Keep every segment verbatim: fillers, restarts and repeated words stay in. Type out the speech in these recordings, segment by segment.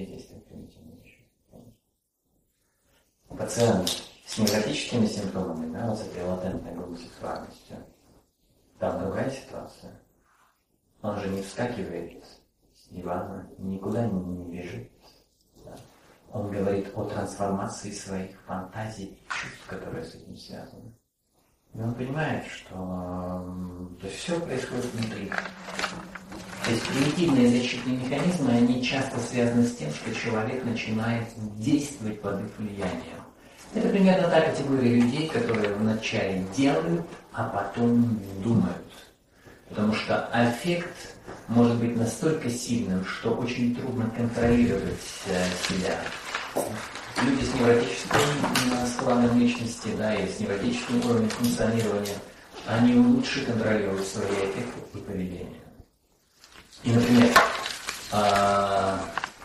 свои действия примитивные еще. Пациент с невротическими симптомами, да, вот с этой латентной гомосексуальностью, там другая ситуация. Он же не вскакивает с дивана, никуда не, не бежит. Да. Он говорит о трансформации своих фантазий и чувств, которые с этим связаны. И он понимает, что то есть все происходит внутри. То есть примитивные защитные механизмы, они часто связаны с тем, что человек начинает действовать под их влиянием. Это примерно та категория людей, которые вначале делают, а потом думают. Потому что аффект может быть настолько сильным, что очень трудно контролировать себя. Люди с невротическим складом личности, да, и с невротическим уровнем функционирования, они лучше контролируют свои аффекты и поведение. И, например, а...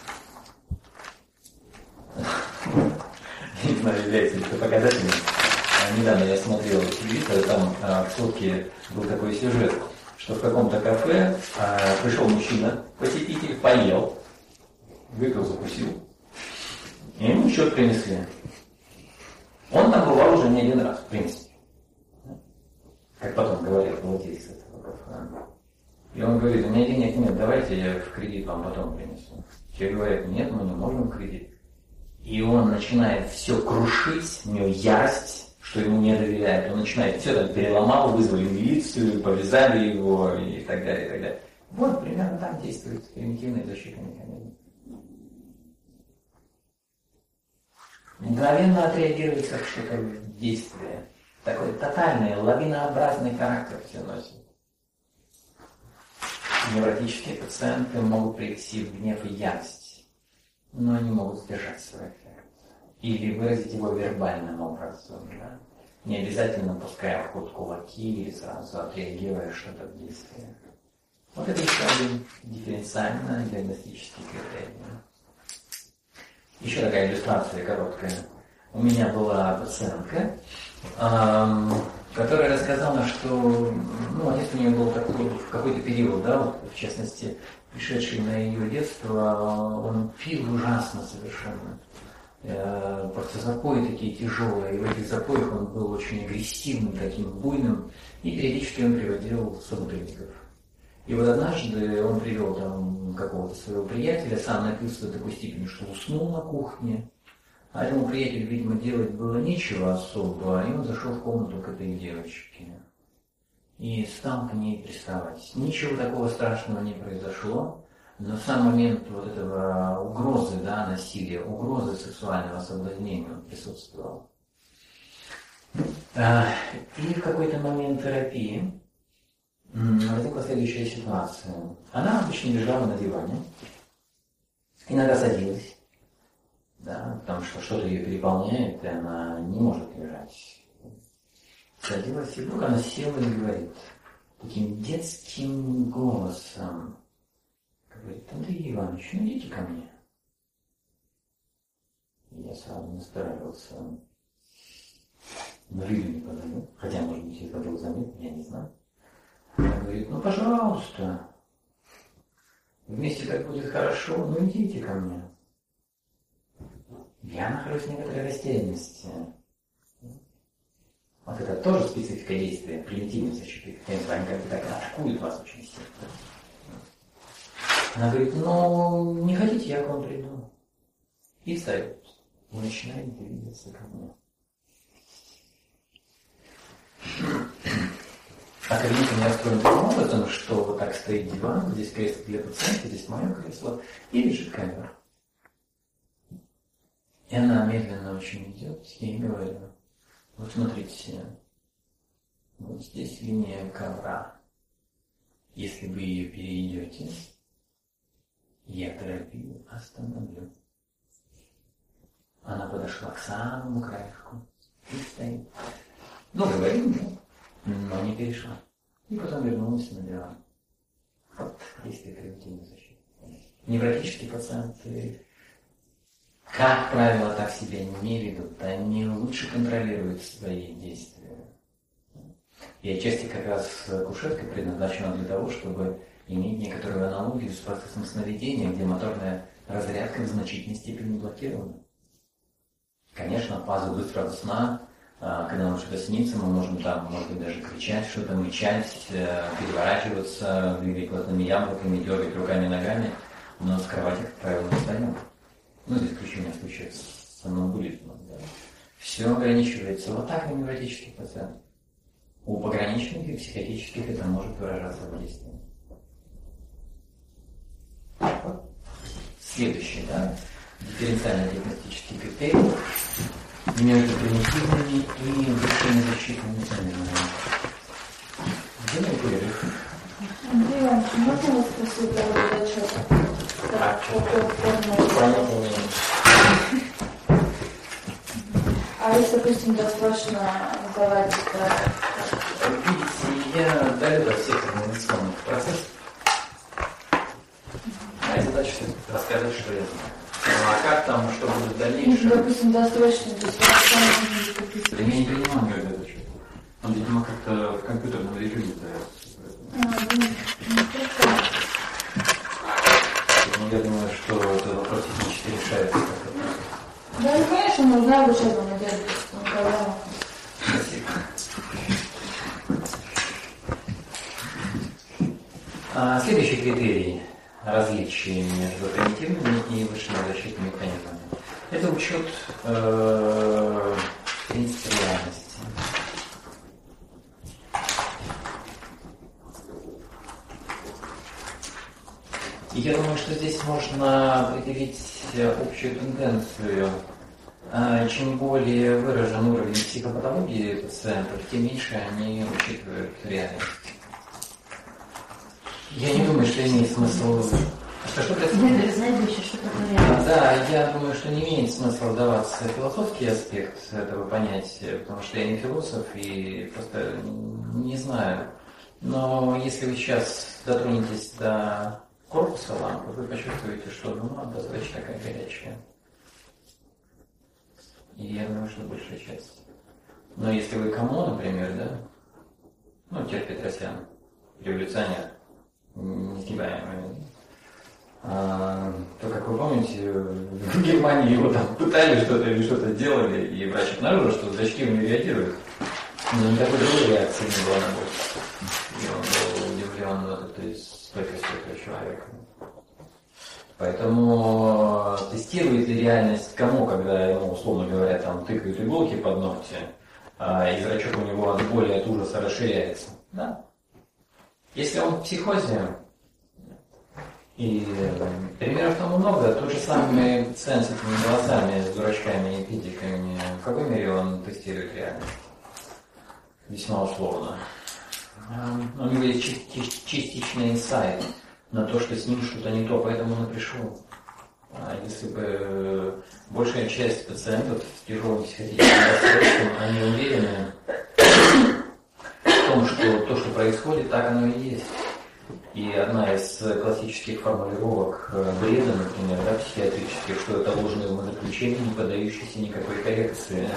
не знаю, является ли это показателем. Недавно я смотрел телевизор, там а, в сутки был такой сюжет, что в каком-то кафе а, пришел мужчина, посетитель, поел, выпил, закусил, и ему счет принесли. Он там бывал уже не один раз, в принципе. Как потом говорил владелец этого кафе. И он говорит, у меня денег нет, давайте я в кредит вам потом принесу. Те говорят, нет, мы не можем в кредит. И он начинает все крушить, у него ярость, что ему не доверяют. Он начинает все там переломал, вызвали милицию, повязали его и так далее, и так далее. Вот примерно так действует примитивный защитный механизм. Мгновенно отреагирует как что-то в действие. Такой тотальный, лавинообразный характер все носит. Невротические пациенты могут прийти в гнев и ярость, но они могут сдержать свой эффект. Или выразить его вербальным образом. Да? Не обязательно пуская в ход кулаки или сразу отреагируя что-то в действии. Вот это еще один дифференциальный диагностический критерий. Еще такая иллюстрация короткая. У меня была пациентка, эм, которая рассказала, что ну, отец у нее был такой, в какой-то период, да, вот, в частности, пришедший на ее детство, он пил ужасно совершенно. Э, просто запои такие тяжелые, и в этих запоях он был очень агрессивным, таким буйным, и периодически он приводил собутыльников. И вот однажды он привел там какого-то своего приятеля, сам напился до такой степени, что уснул на кухне. А этому приятелю, видимо, делать было нечего особо, и он зашел в комнату к этой девочке. И стал к ней приставать. Ничего такого страшного не произошло, но сам момент вот этого угрозы, да, насилия, угрозы сексуального соблазнения он присутствовал. И в какой-то момент терапии возникла следующая ситуация. Она обычно лежала на диване, иногда садилась, да, потому что что-то ее переполняет, и она не может лежать. Садилась, и вдруг она села и говорит таким детским голосом, говорит, Андрей Иванович, ну идите ко мне. И я сразу настороился. Но виду не подаю, хотя, может быть, это было заметно, я не знаю. Она говорит, ну, пожалуйста, вместе так будет хорошо, ну, идите ко мне. Я нахожусь в некоторой растерянности. Вот это тоже специфика действия, примитивной защиты. Они как бы так атакуют вас очень сильно. Она говорит, ну, не хотите, я к вам приду. И встает. И начинает двигаться ко мне. А кабинет у меня устроен таким образом, что вот так стоит диван, здесь кресло для пациента, здесь мое кресло, и лежит камера. И она медленно очень идет, я ей говорю, вот смотрите, вот здесь линия ковра. Если вы ее перейдете, я терапию остановлю. Она подошла к самому краешку и стоит. Ну, говорим, да? Но не перешла. И потом вернулась на диван. Вот действие превентивной защиты. Невротические пациенты, как правило, так себя не ведут. Они лучше контролируют свои действия. И отчасти как раз кушетка предназначена для того, чтобы имеет некоторую аналогию с процессом сновидения, где моторная разрядка в значительной степени блокирована. Конечно, фаза быстрого сна, когда нам что-то снится, мы можем там, может быть, даже кричать, что-то мычать, переворачиваться, двигать глазными яблоками, дергать руками и ногами, но с кровати, как правило, не встаем. Ну, за исключением случаев с сомнамбулизмом. Да. Все ограничивается вот так у невротических пациентов. У пограничных и психотических это может выражаться в действии. Следующий, да, дифференциально-диагностический критерий между примитивными и высшими защитными феноменами. Где мой перерыв? Андрей Иванович, можно вас спросить про этот отчет? А, а если, допустим, достаточно задавать это... Видите, я далек от всех организационных процессов. Моя задача рассказать, что я знаю. Ну, а как там, что будет в дальнейшем? Ну, допустим, досрочно, то есть какие-то... Да я не принимал никогда этот отчет. Он, видимо, как-то в компьютерном режиме дается. А, ну, ну, ну, я думаю, что этот вопрос технически решается. да, ну, конечно, нужна обучение на деле, программа. Спасибо. А, следующий критерий различий между примитивными и высшими защитными механизмами. Это учет э, принципа реальности. И я думаю, что здесь можно определить общую тенденцию. Чем более выражен уровень психопатологии пациентов, тем меньше они учитывают реальность. Я не думаю, что имеет смысл... Что, что происходит? Да, я думаю, что не имеет смысла вдаваться в философский аспект этого понятия, потому что я не философ и просто не знаю. Но если вы сейчас дотронетесь до корпуса лампы, вы почувствуете, что луна достаточно такая горячая. И я думаю, что большая часть. Но если вы кому, например, да, ну, Тед Петросян, революционер, несгибаемый, а, то, как вы помните, в Германии его там пытали что-то или что-то делали, и врач обнаружил, что зрачки у него реагируют. Но никакой другой реакции не было на боль. И он был удивлен вот этой стойкостью этого человека. Поэтому тестирует ли реальность кому, когда ему, условно говоря, там тыкают иголки под ногти, а, и зрачок у него от боли, от ужаса расширяется. Да? Если он в психозе, и примеров тому много, тот же самый пациент с этими волосами, с дурачками и педиками, в какой мере он тестирует реальность? Весьма условно. У него есть частичный инсайт на то, что с ним что-то не то, поэтому он и пришел. А если бы большая часть пациентов с тяжелым психотическим расстройством, они уверены в том, что то, что происходит, так оно и есть. И одна из классических формулировок бреда, например, да, психиатрических, что это ложное умозаключение, не поддающееся никакой коррекции.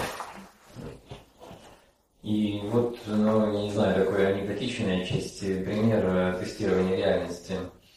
И вот, ну, я не знаю, такой анекдотичный отчасти пример тестирования реальности.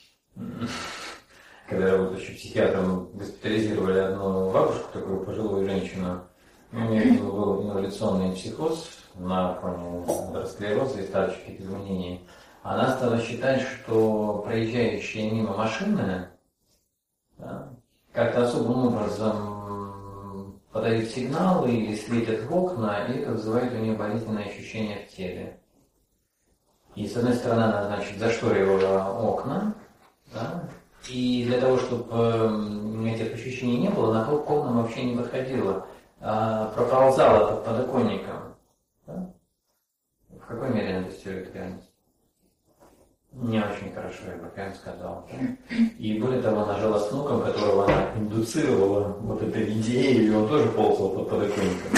Когда работающим психиатром госпитализировали одну бабушку, такую пожилую женщину, у нее был инволюционный психоз на фоне атеросклероза и старческих изменений. Она стала считать, что проезжающие мимо машины, да, как-то особым образом подают сигналы или светят в окна, и это вызывает у нее болезненное ощущение в теле. И с одной стороны она, значит, зашторивала окна, да, и для того, чтобы этих ощущений не было, она к окнам вообще не подходила, а проползала под подоконником. Да? В какой мере она тестирует реальность? Не очень хорошо, я бы прям сказал. И более того, она жила с внуком, которого она индуцировала вот этой идеей, и он тоже ползал под подоконником.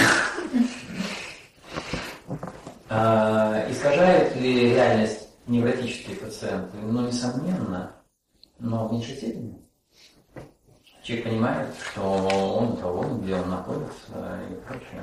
А, искажает ли реальность невротические пациенты? Ну, несомненно, но в меньшей степени. Человек понимает, что он того, где он находится и прочее.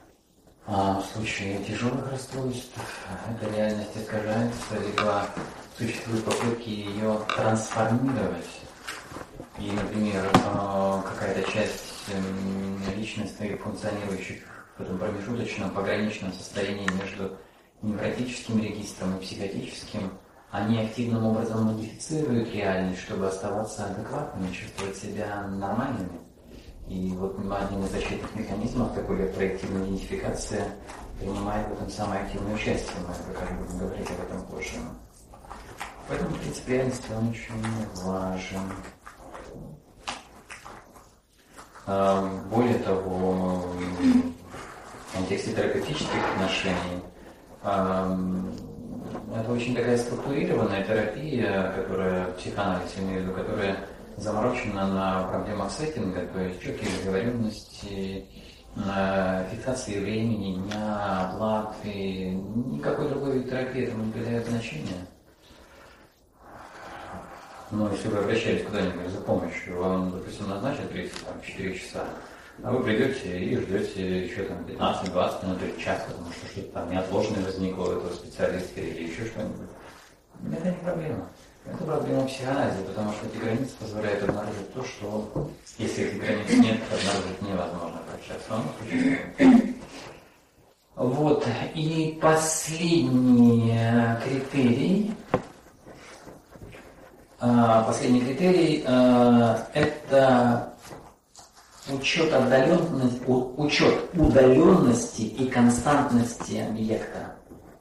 А в случае тяжелых расстройств эта реальность искажается, либо существуют попытки ее трансформировать. И, например, какая-то часть личностей, функционирующих в этом промежуточном, пограничном состоянии между невротическим регистром и психотическим, они активным образом модифицируют реальность, чтобы оставаться адекватными, чувствовать себя нормальными. И вот один из защитных механизмов, такой как проективная идентификация, принимает в этом самое активное участие. Мы как раз будем говорить об этом позже. Поэтому принцип реальности он очень важен. Более того, в контексте терапевтических отношений это очень такая структурированная терапия, которая, психоанализ, имею в виду, которая заморочена на проблемах сеттинга, то есть четкие договоренности, фиксации времени, дня, оплаты. Никакой другой терапии этому не придает значения. Но если вы обращались куда-нибудь за помощью, вам, допустим, назначат тридцать четыре часа, а вы придете и ждете еще там пятнадцать-двадцать минут или час, потому что что-то там неотложное возникло у этого специалиста или еще что-нибудь. Это не проблема. Это проблема психоанализа, потому что эти границы позволяют обнаружить то, что, если этих границ нет, обнаружить невозможно прощаться. Вот. И последний критерий, последний критерий – это учет отдаленности, учет удаленности и константности объекта.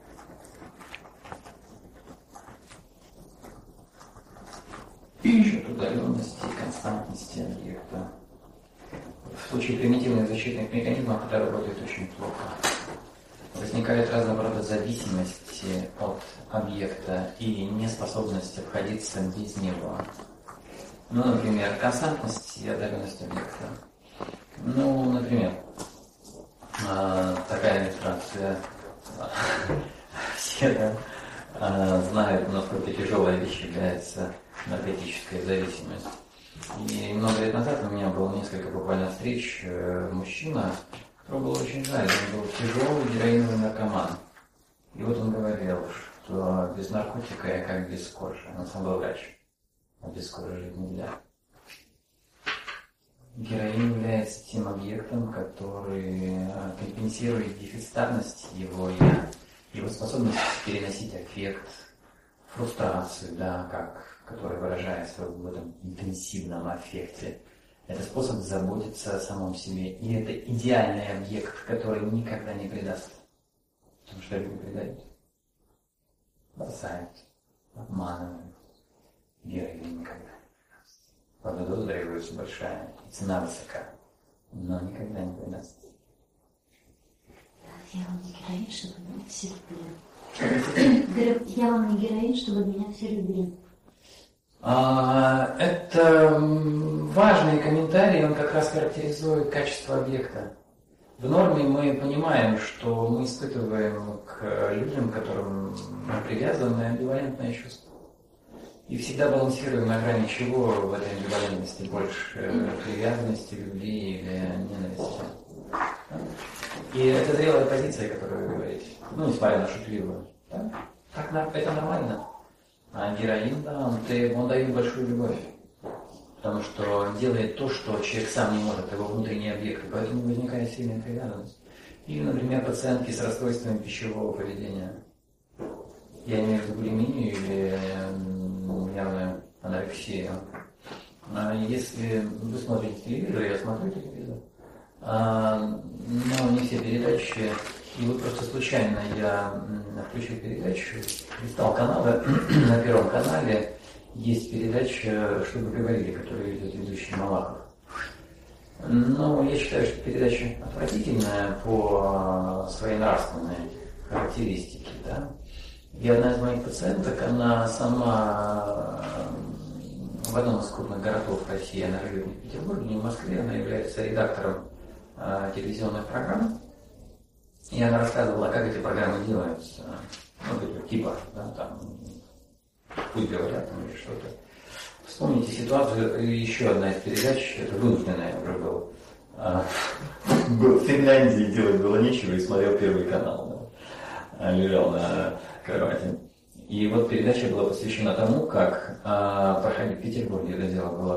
Учет удаленности и константности объекта. В случае примитивных защитных механизмов это работает очень плохо. Возникает разного рода зависимости от объекта и неспособность обходиться без него. Ну, например, константность и отдаленность объекта. Ну, например, такая иллюстрация. Все да, знают, насколько тяжелая вещь является наркотическая зависимость. И много лет назад у меня было несколько буквально встреч. Мужчина, которого было очень жаль, он был тяжелый героиновый наркоман. И вот он говорил, что без наркотика я как без кожи. Он сам был врач. А без кожи жить нельзя. Героин является тем объектом, который компенсирует дефицитарность его «я», его способность переносить аффект, фрустрацию, да, как, который выражается в этом интенсивном аффекте. Это способ заботиться о самом себе. И это идеальный объект, который никогда не предаст. Потому что люди предают. Бросают, обманывают. Героин никогда не предаст. Правда, доза требуется большая, и цена высока, но никогда не предаст. Я вам не героин, чтобы меня все любили. Говорю, я вам не героин, чтобы меня все любили. А, это важный комментарий, он как раз характеризует качество объекта. В норме мы понимаем, что мы испытываем к людям, к которым мы привязаны, амбивалентное чувство. И всегда балансируем на грани чего в этой амбивалентности больше привязанности, любви или ненависти. И это зрелая позиция, которую вы говорите. Ну, несмотря на шутливую. Да? Так, это нормально. А героин, да, он, он дает большую любовь. Потому что делает то, что человек сам не может, его внутренние объекты. Поэтому возникает сильная привязанность. Или, например, пациентки с расстройствами пищевого поведения. Я имею в виду булимию или явную анорексию. Если вы смотрите телевизор, я смотрю телевизор, но не все передачи, и вот просто случайно я включил передачу, листал каналы, на Первом канале есть передача «Что бы говорили», которую ведет ведущий Малахов. Но я считаю, что передача отвратительная по своей нравственной характеристике. Да? И одна из моих пациенток, она сама в одном из крупных городов России, она живет не в Петербурге, не в Москве, она является редактором э, телевизионных программ. И она рассказывала, как эти программы делаются. Ну, типа, да, там, пусть говорят там или что-то. Вспомните ситуацию, еще одна из передач, это вынужденная уже был. А, был в Финляндии, делать было нечего, и смотрел Первый канал. Да. Лежал на кровати. И вот передача была посвящена тому, как а, проходить в Петербурге, это дело было